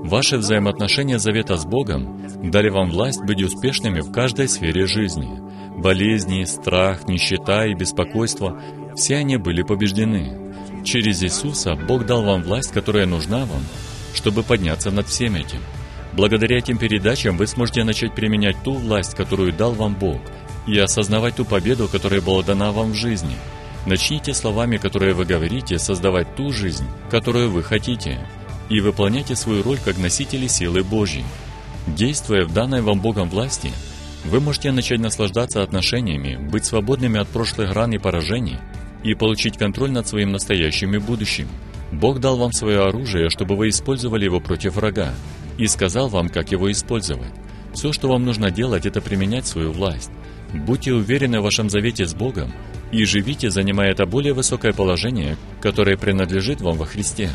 Ваши взаимоотношения завета с Богом дали вам власть быть успешными в каждой сфере жизни. Болезни, страх, нищета и беспокойство — все они были побеждены. Через Иисуса Бог дал вам власть, которая нужна вам, чтобы подняться над всем этим. Благодаря этим передачам вы сможете начать применять ту власть, которую дал вам Бог, и осознавать ту победу, которая была дана вам в жизни. Начните словами, которые вы говорите, создавать ту жизнь, которую вы хотите, и выполняйте свою роль как носители силы Божьей. Действуя в данной вам Богом власти, вы можете начать наслаждаться отношениями, быть свободными от прошлых ран и поражений и получить контроль над своим настоящим и будущим. Бог дал вам свое оружие, чтобы вы использовали его против врага, и сказал вам, как его использовать. Все, что вам нужно делать, это применять свою власть. Будьте уверены в вашем завете с Богом и живите, занимая это более высокое положение, которое принадлежит вам во Христе.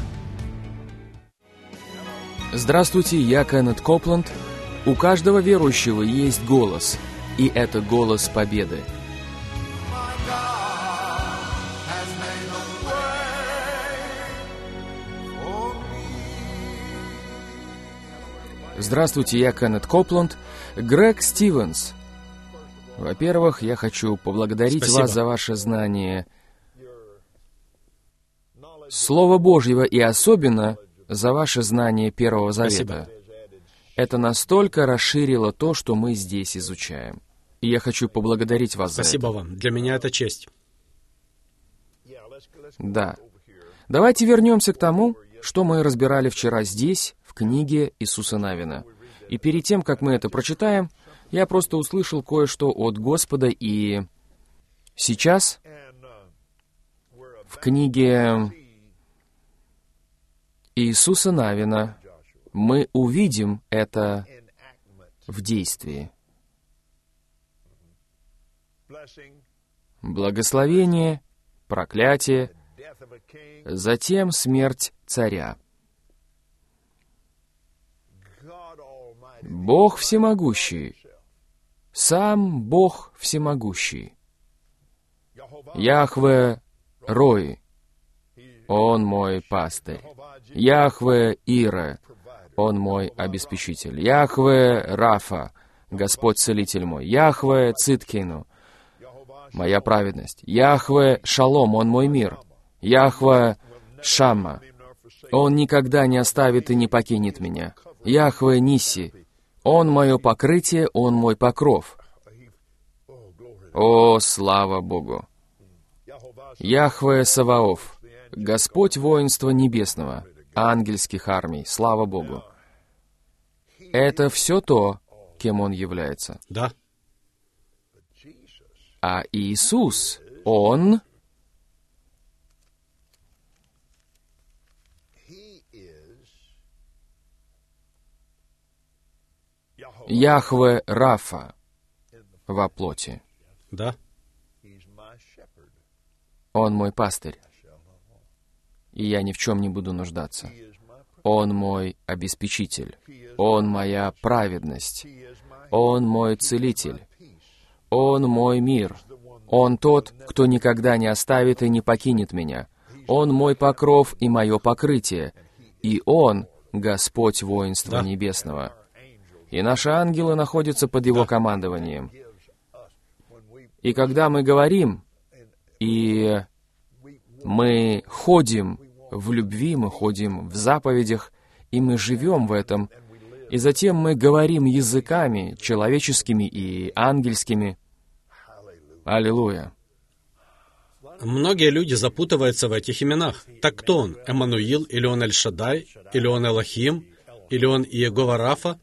Здравствуйте, я Кеннет Копланд. У каждого верующего есть голос, и это голос победы. Здравствуйте, я Кеннет Копланд. Грег Стивенс. Во-первых, я хочу поблагодарить вас за ваше знание Слова Божьего и особенно за ваше знание Первого Завета. Спасибо. Это настолько расширило то, что мы здесь изучаем. И я хочу поблагодарить вас за это. Спасибо вам. Для меня это честь. Да. Давайте вернемся к тому, что мы разбирали вчера здесь, в книге Иисуса Навина. И перед тем, как мы это прочитаем, я просто услышал кое-что от Господа, и сейчас в книге Иисуса Навина мы увидим это в действии. Благословение, проклятие, затем смерть царя. Бог всемогущий, сам Бог всемогущий. Яхве Рой, Он мой пастырь. Яхве Ире, Он мой обеспечитель. Яхве Рафа, Господь целитель мой. Яхве Циткину, моя праведность. Яхве Шалом, Он мой мир. Яхве Шамма, Он никогда не оставит и не покинет меня. Яхве Ниси, Он мое покрытие, Он мой покров. О, слава Богу! Яхве Саваоф, Господь воинства небесного, ангельских армий, слава Богу! Это все то, кем Он является. Да. А Иисус, Он Яхве Рафа во плоти. Да. Он мой пастырь, и я ни в чем не буду нуждаться. Он мой обеспечитель. Он моя праведность. Он мой целитель. Он мой мир. Он тот, кто никогда не оставит и не покинет меня. Он мой покров и мое покрытие. И Он — Господь воинства небесного. И наши ангелы находятся под Его командованием. И когда мы говорим, и мы ходим в любви, мы ходим в заповедях, и мы живем в этом, и затем мы говорим языками, человеческими и ангельскими. Аллилуйя. Многие люди запутываются в этих именах. Так кто он? Эммануил, или он Эль-Шадай, или он Элохим, или он Иегова Рафа?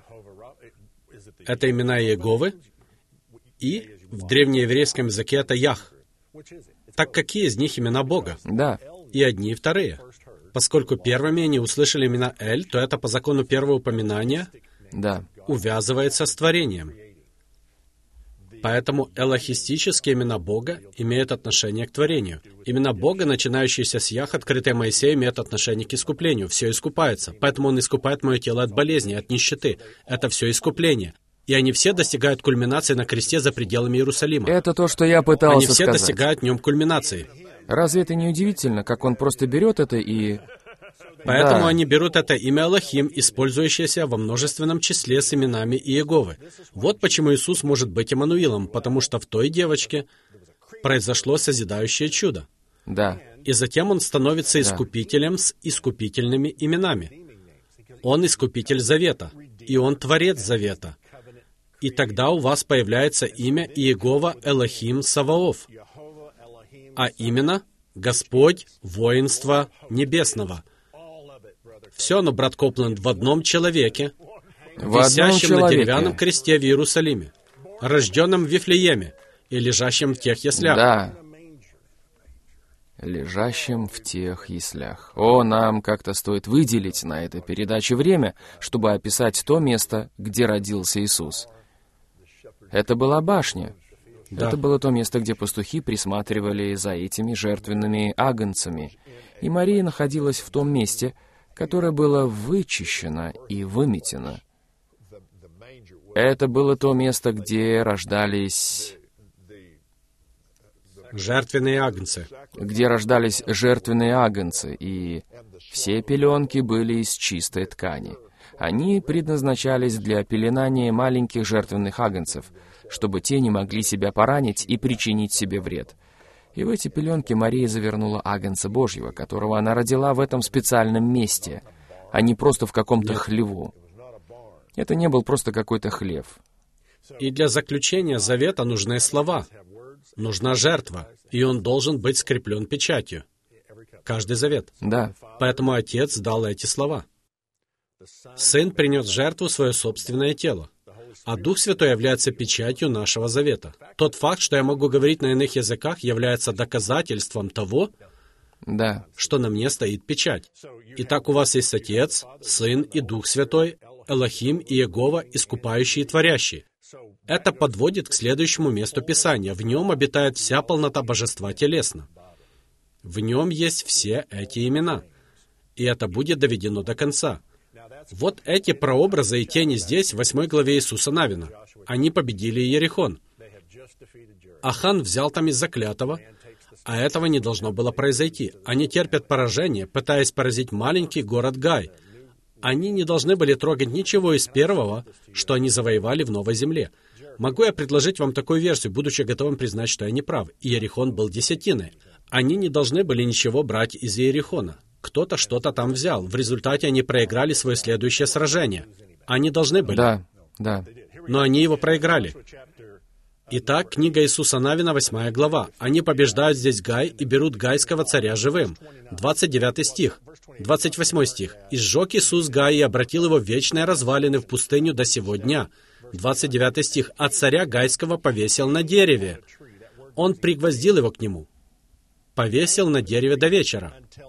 Это имена Иеговы, и в древнееврейском языке это Ях. Так какие из них имена Бога? Да. И одни, и вторые. Поскольку первыми они услышали имена Эль, то это по закону первого упоминания Да. увязывается с творением. Поэтому элохистические имена Бога имеют отношение к творению. Имена Бога, начинающиеся с Ях, открытые Моисею, имеют отношение к искуплению. Все искупается. Поэтому Он искупает мое тело от болезни, от нищеты. Это все искупление. И они все достигают кульминации на кресте за пределами Иерусалима. Это то, что я пытался Они все сказать. достигают в нем кульминации. Разве это не удивительно, как Он просто берет это и Поэтому Да. они берут это имя Элохим, использующееся во множественном числе с именами Иеговы. Вот почему Иисус может быть Иммануилом, потому что в той девочке произошло созидающее чудо. Да. И затем он становится искупителем с искупительными именами. Он искупитель завета, и он творец завета. И тогда у вас появляется имя Иегова Элохим Саваоф, а именно Господь воинства небесного. Все оно, брат Копленд, в одном человеке, В одном висящем на человеке. деревянном кресте в Иерусалиме, рожденном в Вифлееме и лежащем в тех яслях. Да. Лежащим в тех яслях. О, нам как-то стоит выделить на этой передаче время, чтобы описать то место, где родился Иисус. Это была башня. Да. Это было то место, где пастухи присматривали за этими жертвенными агнцами. И Мария находилась в том месте, которое было вычищено и выметено. Это было то место, где рождались Жертвенные агнцы. жертвенные агнцы, и все пеленки были из чистой ткани. Они предназначались для пеленания маленьких жертвенных агнцев, чтобы те не могли себя поранить и причинить себе вред. И в эти пеленки Мария завернула агнца Божьего, которого она родила в этом специальном месте, а не просто в каком-то хлеву. Это не был просто какой-то хлев. И для заключения завета нужны слова. Нужна жертва, и он должен быть скреплен печатью. Каждый завет. Да, Поэтому Отец дал эти слова. Сын принес в жертву свое собственное тело, а Дух Святой является печатью нашего завета. Тот факт, что я могу говорить на иных языках, является доказательством того, да, что на мне стоит печать. Итак, у вас есть Отец, Сын и Дух Святой, Элохим и Иегова, искупающий и творящий. Это подводит к следующему месту Писания. В нем обитает вся полнота божества телесно. В нем есть все эти имена. И это будет доведено до конца. Вот эти прообразы и тени здесь, в 8 главе Иисуса Навина. Они победили Иерихон. Ахан взял там из заклятого, а этого не должно было произойти. Они терпят поражение, пытаясь поразить маленький город Гай. Они не должны были трогать ничего из первого, что они завоевали в Новой Земле. Могу я предложить вам такую версию, будучи готовым признать, что я не прав. Иерихон был десятиной. Они не должны были ничего брать из Иерихона. Кто-то что-то там взял. В результате они проиграли свое следующее сражение. Они должны были. да. Но они его проиграли. Итак, книга Иисуса Навина, 8 глава. Они побеждают здесь Гай и берут гайского царя живым. 29 стих. 28 стих. «И сжег Иисус Гай и обратил его в вечные развалины в пустыню до сего дня». 29 стих. «А царя гайского повесил на дереве». Он пригвоздил его к нему. Повесил на дереве до вечера.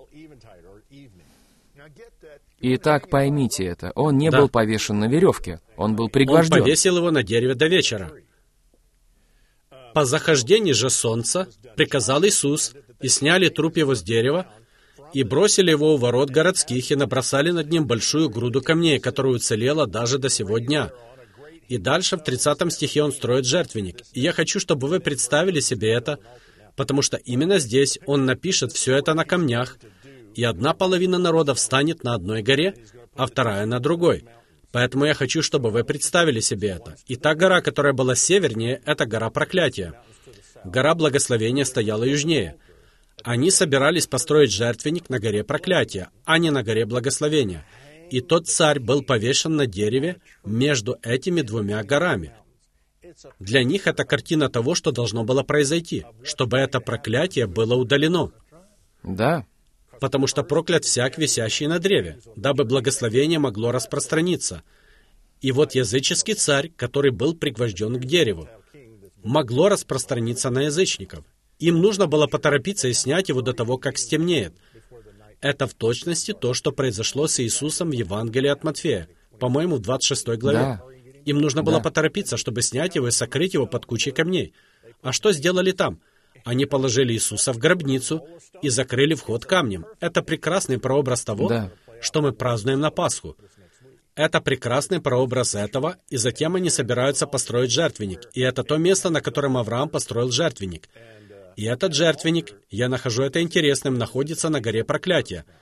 Итак, поймите это. Он не Да. был повешен на веревке. Он был Он пригвожден. повесил его на дереве до вечера. По захождении же солнца приказал Иисус, и сняли труп его с дерева, и бросили его у ворот городских, и набросали над ним большую груду камней, которая уцелела даже до сего дня. И дальше в 30 стихе он строит жертвенник. И я хочу, чтобы вы представили себе это, потому что именно здесь он напишет все это на камнях, и одна половина народа встанет на одной горе, а вторая на другой. Поэтому я хочу, чтобы вы представили себе это. И та гора, которая была севернее, это гора проклятия. Гора благословения стояла южнее. Они собирались построить жертвенник на горе проклятия, а не на горе благословения. И тот царь был повешен на дереве между этими двумя горами. Для них это картина того, что должно было произойти, чтобы это проклятие было удалено. Да, Потому что проклят всяк, висящий на древе, дабы благословение могло распространиться. И вот языческий царь, который был пригвожден к дереву, могло распространиться на язычников. Им нужно было поторопиться и снять его до того, как стемнеет. Это в точности то, что произошло с Иисусом в Евангелии от Матфея, по-моему, в 26 главе. Да. Им нужно было Да. поторопиться, чтобы снять его и сокрыть его под кучей камней. А что сделали там? Они положили Иисуса в гробницу и закрыли вход камнем. Это прекрасный прообраз того, Да. что мы празднуем на Пасху. Это прекрасный прообраз этого, и затем они собираются построить жертвенник. И это то место, на котором Авраам построил жертвенник. И этот жертвенник, я нахожу это интересным, находится на горе проклятия.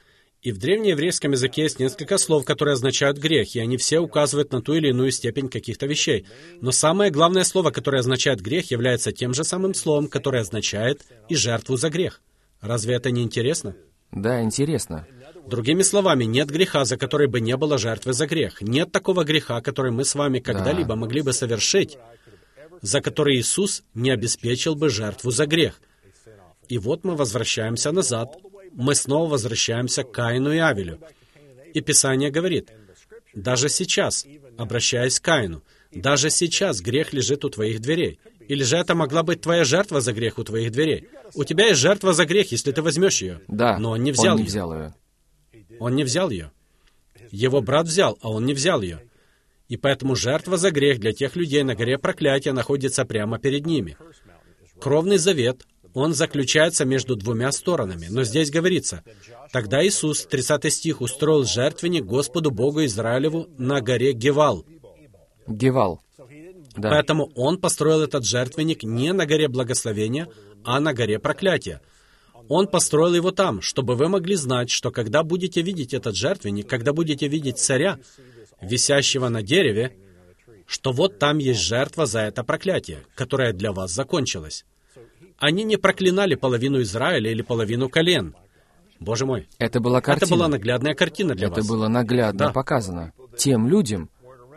И в древнееврейском языке есть несколько слов, которые означают грех, и они все указывают на ту или иную степень каких-то вещей. Но самое главное слово, которое означает грех, является тем же самым словом, которое означает и жертву за грех. Разве это не интересно? Да, интересно. Другими словами, нет греха, за который бы не было жертвы за грех. Нет такого греха, который мы с вами когда-либо могли бы совершить, за который Иисус не обеспечил бы жертву за грех. И вот мы возвращаемся назад. Мы снова возвращаемся к Каину и Авелю. И Писание говорит, даже сейчас, обращаясь к Каину, даже сейчас грех лежит у твоих дверей. Или же это могла быть твоя жертва за грех у твоих дверей? У тебя есть жертва за грех, если ты возьмешь ее. Да, но он не взял ее. Он не взял ее. Его брат взял, а он не взял ее. И поэтому жертва за грех для тех людей на горе проклятия находится прямо перед ними. Кровный завет, он заключается между двумя сторонами. Но здесь говорится, тогда Иисус, 30 стих, устроил жертвенник Господу Богу Израилеву на горе Гевал. Гевал. Да. Поэтому Он построил этот жертвенник не на горе благословения, а на горе проклятия. Он построил его там, чтобы вы могли знать, что когда будете видеть этот жертвенник, когда будете видеть царя, висящего на дереве, что вот там есть жертва за это проклятие, которое для вас закончилось. Они не проклинали половину Израиля или половину колен. Боже мой. Это была картина. Это была наглядная картина для вас. Это было наглядно показано тем людям,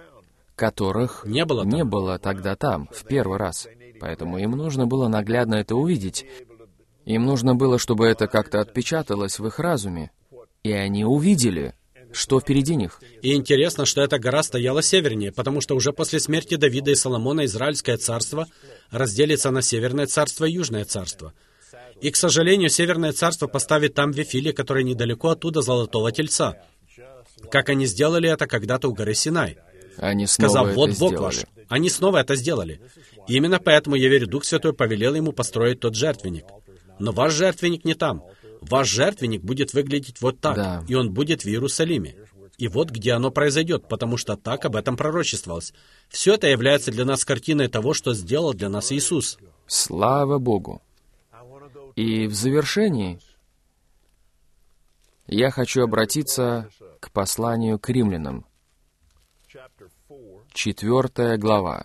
которых не было тогда там, в первый раз. Поэтому им нужно было наглядно это увидеть. Им нужно было, чтобы это как-то отпечаталось в их разуме. И они увидели, что впереди них. И интересно, что эта гора стояла севернее, потому что уже после смерти Давида и Соломона Израильское царство разделится на Северное царство и Южное царство. И, к сожалению, Северное царство поставит там Вифиле, который недалеко оттуда Золотого Тельца. Как они сделали это когда-то у горы Синай. Сказав, вот Бог ваш. Они снова это сделали. И именно поэтому, я верю, Дух Святой повелел ему построить тот жертвенник. Но ваш жертвенник не там. Ваш жертвенник будет выглядеть вот так, да. И он будет в Иерусалиме. И вот где оно произойдет, потому что так об этом пророчествовалось. Все это является для нас картиной того, что сделал для нас Иисус. Слава Богу! И в завершении я хочу обратиться к посланию к римлянам. 4 глава.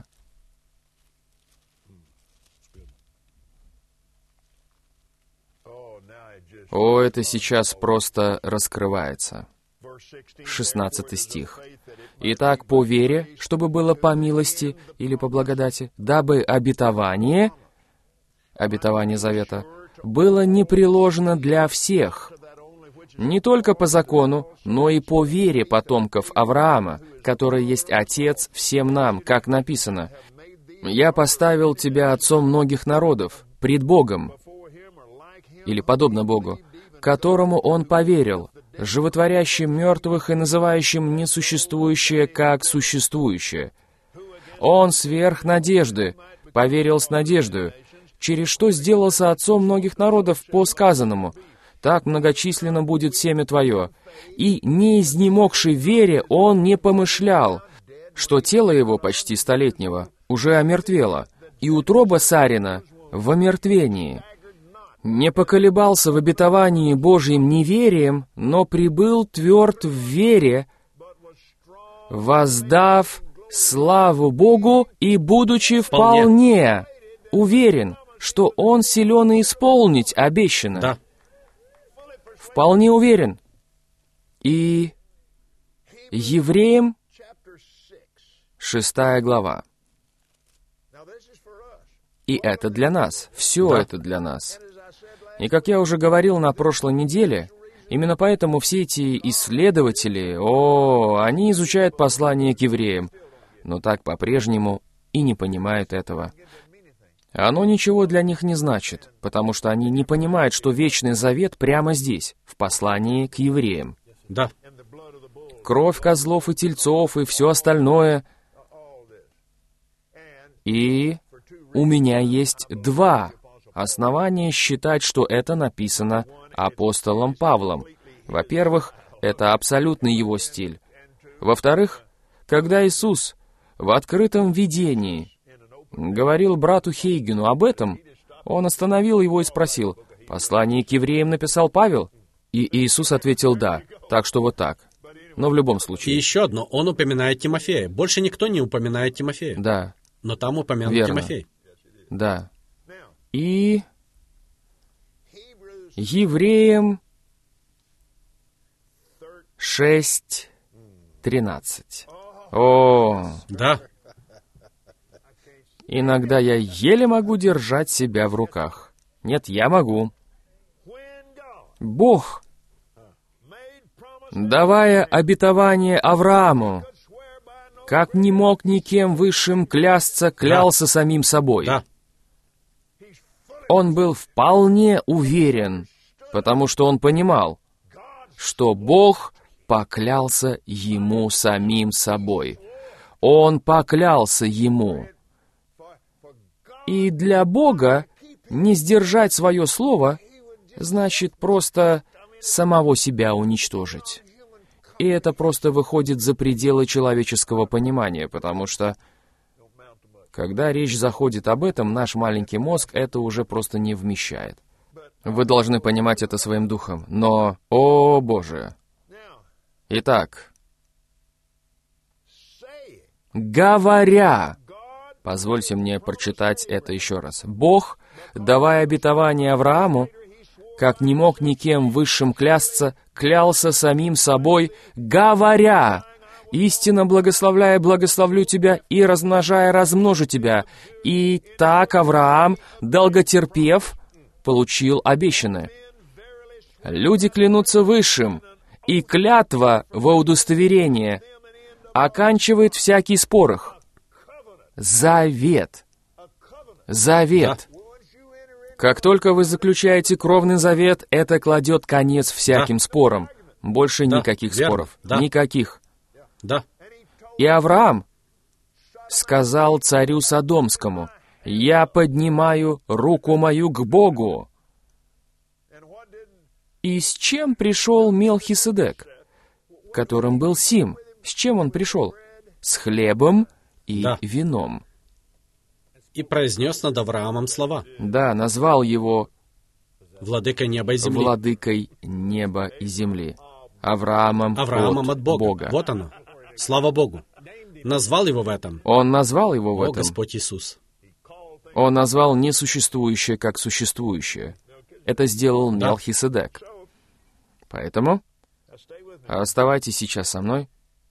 О, это сейчас просто раскрывается. 16 стих. «Итак, по вере, чтобы было по милости или по благодати, дабы обетование завета, было не приложено для всех, не только по закону, но и по вере потомков Авраама, который есть Отец всем нам, как написано, «Я поставил тебя отцом многих народов, пред Богом», или подобно Богу, которому он поверил, животворящим мертвых и называющим несуществующее как существующее. Он сверх надежды, поверил с надеждою, через что сделался отцом многих народов по сказанному, так многочисленно будет семя твое. И, не изнемогший в вере, он не помышлял, что тело его почти столетнего уже омертвело, и утроба Сарина в омертвении. Не поколебался в обетовании Божьим неверием, но прибыл тверд в вере, воздав славу Богу и будучи вполне уверен, что Он силен исполнить обещанное. Да. Вполне уверен. И Евреям 6 глава. И это для нас. Все это для нас. И как я уже говорил на прошлой неделе, именно поэтому все эти исследователи, они изучают послание к евреям, но так по-прежнему и не понимают этого. Оно ничего для них не значит, потому что они не понимают, что Вечный Завет прямо здесь, в послании к евреям. Да. Кровь козлов и тельцов и все остальное. И у меня есть два основания считать, что это написано апостолом Павлом. Во-первых, это абсолютный его стиль. Во-вторых, когда Иисус в открытом видении говорил брату Хейгену об этом, он остановил его и спросил, «Послание к евреям написал Павел?» И Иисус ответил «да». Так что вот так. Но в любом И случае. еще одно, он упоминает Тимофея. Больше никто не упоминает Тимофея. Да, Но там упомянут верно. Тимофей. Да. И Евреям 6:13. О, Да, иногда я еле могу держать себя в руках. Нет, я могу. Бог, давая обетование Аврааму, как не мог никем высшим клясться, клялся самим собой. да, Он был вполне уверен, потому что он понимал, что Бог поклялся ему самим собой. Он поклялся ему. И для Бога не сдержать свое слово значит просто самого себя уничтожить. И это просто выходит за пределы человеческого понимания, потому что, когда речь заходит об этом, наш маленький мозг это уже просто не вмещает. Вы должны понимать это своим духом. Но, о Боже! Итак, говоря, позвольте мне прочитать это еще раз. Бог, давая обетование Аврааму, как не мог никем высшим клясться, клялся самим собой, говоря: «Истинно благословляя, благословлю тебя, и размножая, размножу тебя». И так Авраам, долготерпев, получил обещанное. Люди клянутся высшим, и клятва во удостоверение оканчивает всякий спор их. Завет. Завет. Как только вы заключаете кровный завет, это кладет конец всяким спорам. Больше Да, никаких верно, споров. да. Никаких. да, И Авраам сказал царю Содомскому: «Я поднимаю руку мою к Богу». И с чем пришел Мелхиседек, которым был Сим? С чем он пришел? С хлебом и Да. вином. и произнес над Авраамом слова. Да, назвал его Владыка неба и земли. владыкой неба и земли. Авраамом Авраамом от Бога. Вот оно. Слава Богу. Назвал его в этом. Он назвал его в О, этом. Господь Иисус. Он назвал несуществующее как существующее. Это сделал Да. Мелхиседек. Поэтому оставайтесь сейчас со мной.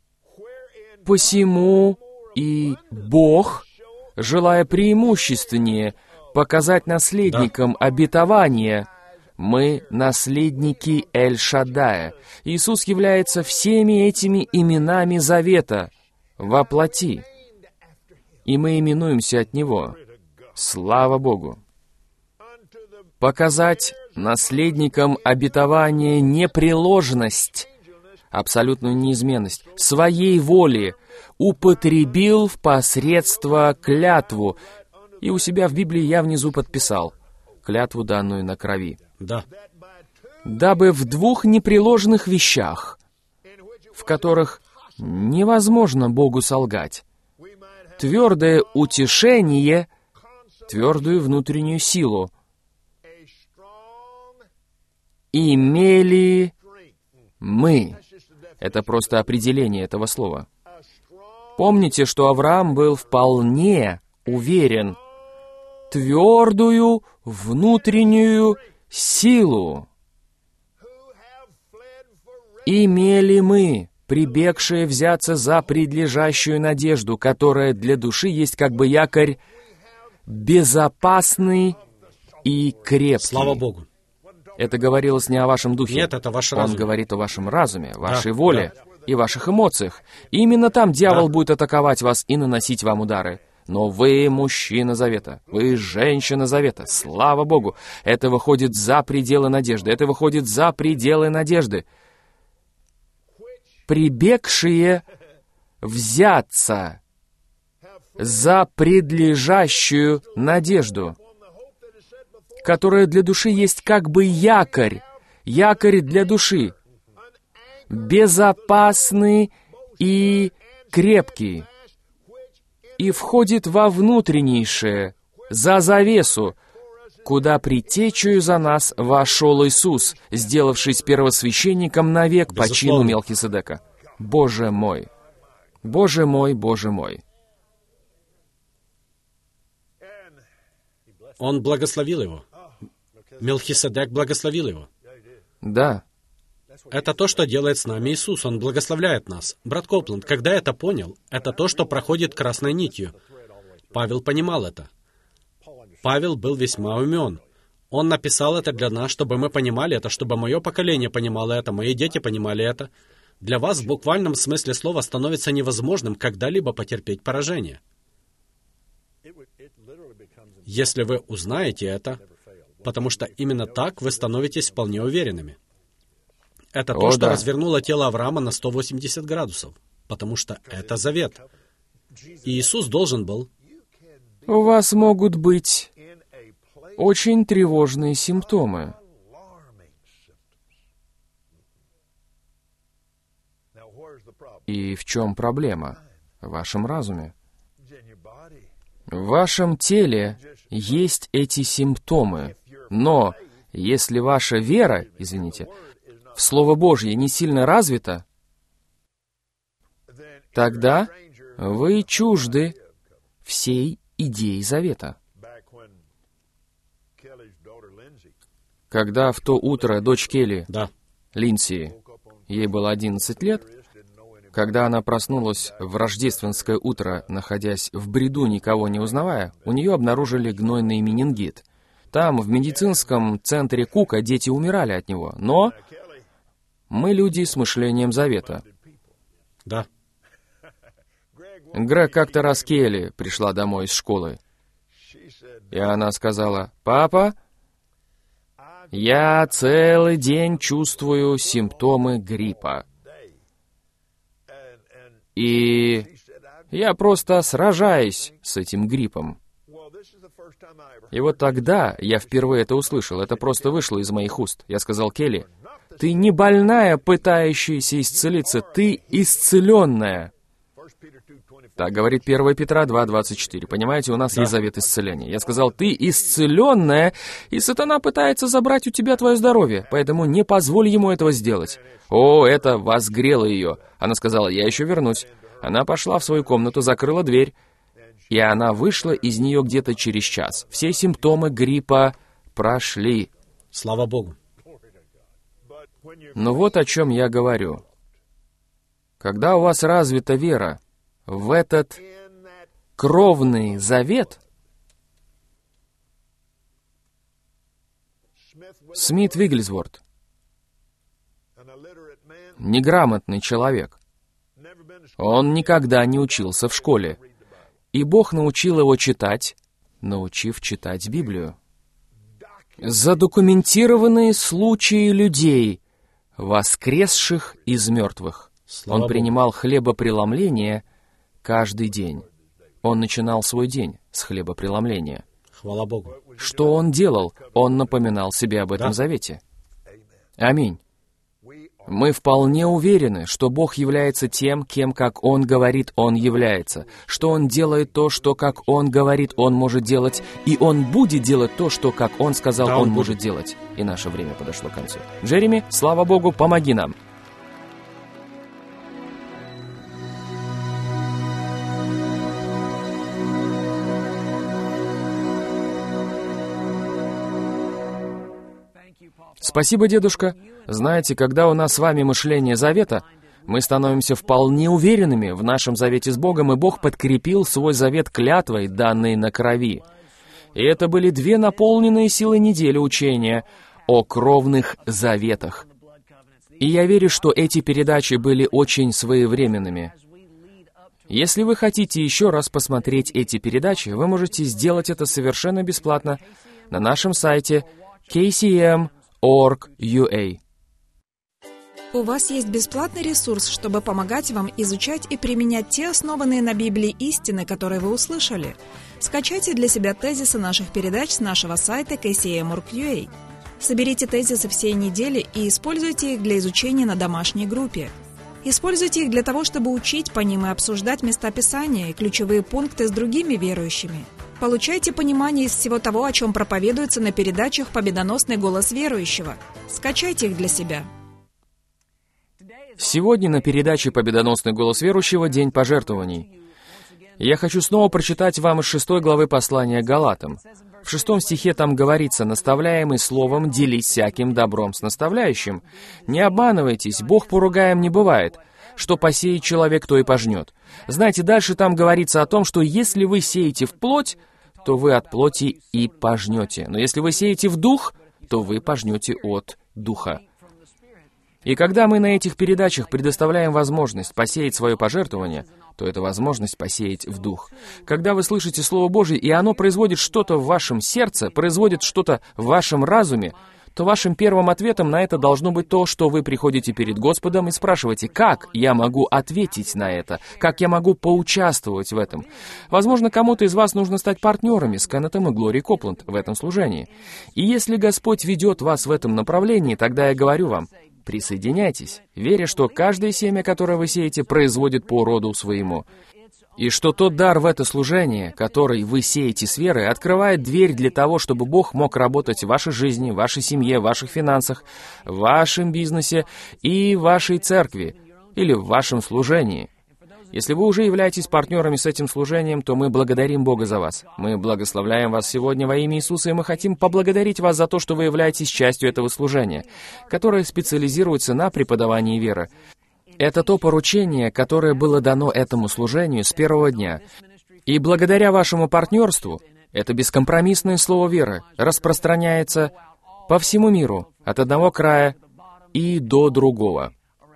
Посему и Бог, желая преимущественнее показать наследникам обетования, мы наследники Эль-Шаддая. Иисус является всеми этими именами завета во плоти, и мы именуемся от Него. Слава Богу! Показать наследникам обетования непреложность, абсолютную неизменность, своей воли, употребил в посредство клятву. И у себя в Библии я внизу подписал клятву, данную на крови. Да. Дабы в двух непреложных вещах, в которых невозможно Богу солгать, твердое утешение, твердую внутреннюю силу, имели мы. Это просто определение этого слова. Помните, что Авраам был вполне уверен. Твердую внутреннюю силу имели мы, прибегшие взяться за предлежащую надежду, которая для души есть как бы якорь безопасный и крепкий. Слава Богу. Это говорилось не о вашем духе. Нет, это ваш Он разум. говорит о вашем разуме, вашей Да, воле и ваших эмоциях. Именно там дьявол будет атаковать вас и наносить вам удары. Но вы мужчина завета, вы женщина завета. Слава Богу! Это выходит за пределы надежды. Это выходит за пределы надежды. Прибегшие взяться за предлежащую надежду, которая для души есть как бы якорь, якорь для души, безопасный и крепкий, и входит во внутреннейшее, за завесу, куда предтечею за нас вошел Иисус, сделавшись первосвященником навек по чину Мелхиседека. Боже мой! Боже мой, Боже мой! Он благословил его. Мелхиседек благословил его. Да. Это то, что делает с нами Иисус. Он благословляет нас. Брат Копланд, когда я это понял, это то, что проходит красной нитью. Павел понимал это. Павел был весьма умен. Он написал это для нас, чтобы мы понимали это, чтобы мое поколение понимало это, мои дети понимали это. Для вас в буквальном смысле слова становится невозможным когда-либо потерпеть поражение. Если вы узнаете это, потому что именно так вы становитесь вполне уверенными. Это то, что развернуло тело Авраама на 180 градусов, потому что это завет. И Иисус должен был... У вас могут быть очень тревожные симптомы. И в чем проблема? В вашем разуме. В вашем теле есть эти симптомы, но если ваша вера, в Слово Божье не сильно развита, тогда вы чужды всей идеи завета. Когда в то утро дочь Келли, Линдси, ей было 11 лет, когда она проснулась в рождественское утро, находясь в бреду, никого не узнавая, у нее обнаружили гнойный менингит. Там, в медицинском центре Кука, дети умирали от него. Но мы люди с мышлением завета. Да. Грег как-то раз Келли пришла домой из школы. И она сказала: «Папа, я целый день чувствую симптомы гриппа. И я просто сражаюсь с этим гриппом». И вот тогда я впервые это услышал. Это просто вышло из моих уст. Я сказал: «Келли, ты не больная, пытающаяся исцелиться, ты исцеленная». Так говорит 1 Петра 2:24. Понимаете, у нас есть завет исцеления. Я сказал: «Ты исцеленная, и сатана пытается забрать у тебя твое здоровье, поэтому не позволь ему этого сделать». О, это возгрело ее. Она сказала: «Я еще вернусь». Она пошла в свою комнату, закрыла дверь, и она вышла из нее где-то через час. Все симптомы гриппа прошли. Слава Богу. Но вот о чем я говорю. Когда у вас развита вера в этот кровный завет, Смит Вигглсворт, неграмотный человек, он никогда не учился в школе, и Бог научил его читать, научив читать Библию. Задокументированные случаи людей, воскресших из мертвых. Он принимал хлебопреломление каждый день. Он начинал свой день с хлебопреломления. Хвала Богу. Что он делал? Он напоминал себе об этом завете. Аминь. Мы вполне уверены, что Бог является тем, кем, как Он говорит, Он является. Что Он делает то, что, как Он говорит, Он может делать. И Он будет делать то, что, как Он сказал, Он может делать. И наше время подошло к концу. Джереми, слава Богу, помоги нам. Спасибо, дедушка. Знаете, когда у нас с вами мышление завета, мы становимся вполне уверенными в нашем завете с Богом, и Бог подкрепил свой завет клятвой, данной на крови. И это были 2 наполненные силой недели учения о кровных заветах. И я верю, что эти передачи были очень своевременными. Если вы хотите еще раз посмотреть эти передачи, вы можете сделать это совершенно бесплатно на нашем сайте kcm.org.ua. У вас есть бесплатный ресурс, чтобы помогать вам изучать и применять те основанные на Библии истины, которые вы услышали. Скачайте для себя тезисы наших передач с нашего сайта kcm.org.ua. Соберите тезисы всей недели и используйте их для изучения на домашней группе. Используйте их для того, чтобы учить по ним и обсуждать места Писания и ключевые пункты с другими верующими. Получайте понимание из всего того, о чем проповедуется на передачах «Победоносный голос верующего». Скачайте их для себя. Сегодня на передаче «Победоносный голос верующего» день пожертвований. Я хочу снова прочитать вам из 6 главы послания к Галатам. В 6 стихе там говорится: «Наставляемый словом, делись всяким добром с наставляющим. Не обманывайтесь, Бог поругаем не бывает. Что посеет человек, то и пожнет». Знаете, дальше там говорится о том, что если вы сеете в плоть, то вы от плоти и пожнете. Но если вы сеете в дух, то вы пожнете от духа. И когда мы на этих передачах предоставляем возможность посеять свое пожертвование, то это возможность посеять в дух. Когда вы слышите Слово Божье, и оно производит что-то в вашем сердце, производит что-то в вашем разуме, то вашим первым ответом на это должно быть то, что вы приходите перед Господом и спрашиваете: как я могу ответить на это? Как я могу поучаствовать в этом? Возможно, кому-то из вас нужно стать партнерами с Кеннетом и Глорией Копланд в этом служении. И если Господь ведет вас в этом направлении, тогда я говорю вам: присоединяйтесь, веря, что каждое семя, которое вы сеете, производит по роду своему. И что тот дар в это служение, который вы сеете с верой, открывает дверь для того, чтобы Бог мог работать в вашей жизни, в вашей семье, в ваших финансах, в вашем бизнесе и в вашей церкви, или в вашем служении. Если вы уже являетесь партнерами с этим служением, то мы благодарим Бога за вас. Мы благословляем вас сегодня во имя Иисуса, и мы хотим поблагодарить вас за то, что вы являетесь частью этого служения, которое специализируется на преподавании веры. Это то поручение, которое было дано этому служению с первого дня. И благодаря вашему партнерству, это бескомпромиссное слово веры распространяется по всему миру, от одного края и до другого.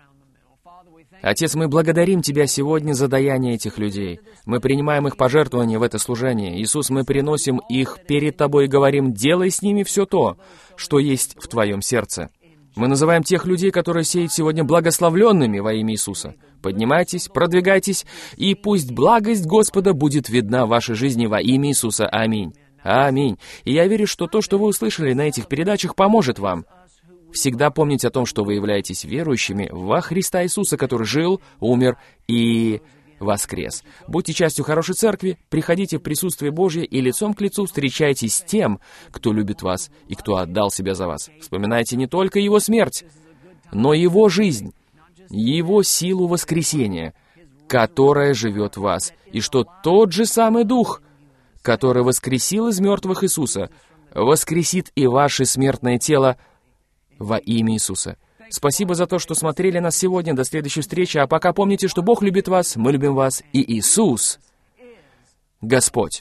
Отец, мы благодарим Тебя сегодня за даяние этих людей. Мы принимаем их пожертвования в это служение. Иисус, мы приносим их перед Тобой и говорим: делай с ними все то, что есть в Твоем сердце. Мы называем тех людей, которые сеют сегодня, благословленными во имя Иисуса. Поднимайтесь, продвигайтесь, и пусть благость Господа будет видна в вашей жизни во имя Иисуса. Аминь. Аминь. И я верю, что то, что вы услышали на этих передачах, поможет вам. Всегда помните о том, что вы являетесь верующими во Христа Иисуса, который жил, умер и воскрес. Будьте частью хорошей церкви, приходите в присутствие Божье и лицом к лицу встречайтесь с тем, кто любит вас и кто отдал себя за вас. Вспоминайте не только Его смерть, но Его жизнь, Его силу воскресения, которая живет в вас, и что тот же самый Дух, который воскресил из мертвых Иисуса, воскресит и ваше смертное тело во имя Иисуса. Спасибо за то, что смотрели нас сегодня. До следующей встречи. А пока помните, что Бог любит вас, мы любим вас, и Иисус — Господь.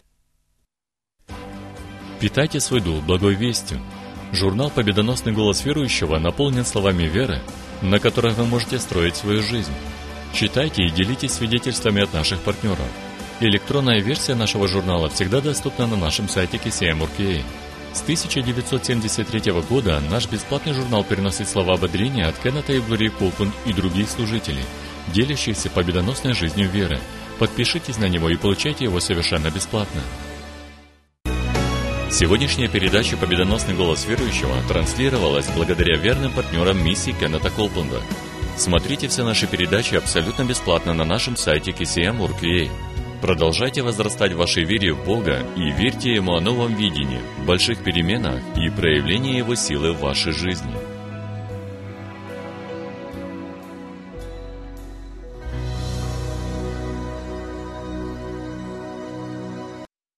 Питайте свой дух благой вестью. Журнал «Победоносный голос верующего» наполнен словами веры, на которых вы можете строить свою жизнь. Читайте и делитесь свидетельствами от наших партнеров. Электронная версия нашего журнала всегда доступна на нашем сайте KCM.org.ua. С 1973 года наш бесплатный журнал переносит слова ободрения от Кеннета и Глории Копланд и других служителей, делящихся победоносной жизнью веры. Подпишитесь на него и получайте его совершенно бесплатно. Сегодняшняя передача «Победоносный голос верующего» транслировалась благодаря верным партнерам миссии Кеннета Копланда. Смотрите все наши передачи абсолютно бесплатно на нашем сайте KCM.org.ua. Продолжайте возрастать в вашей вере в Бога и верьте Ему о новом видении, больших переменах и проявлении Его силы в вашей жизни.